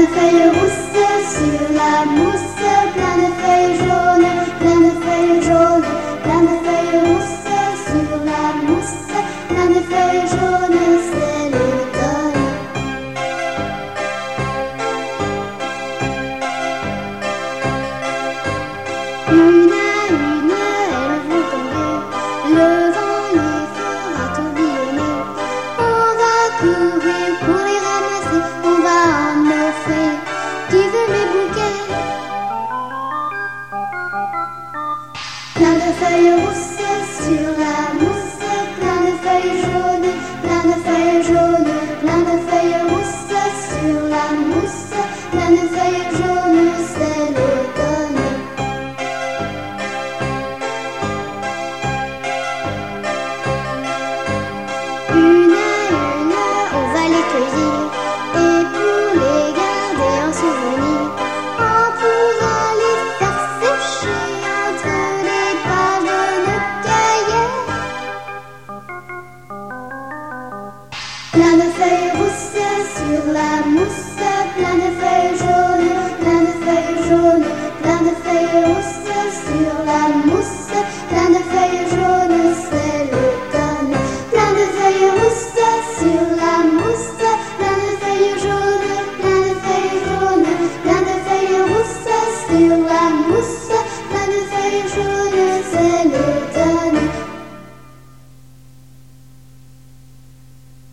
de feuilles rousses sur la mousse, plein de feuilles jaunes, plein de feuilles jaunes, plein de feuilles rousses sur la mousse, plein de feuilles jaunes, c'est l'automne. Une à une, elles vont tomber, le vent les fera tourbillonner. On va courir pour les ramasser, on va en offrir. Tu veux mes bouquets? Plein de feuilles rousses sur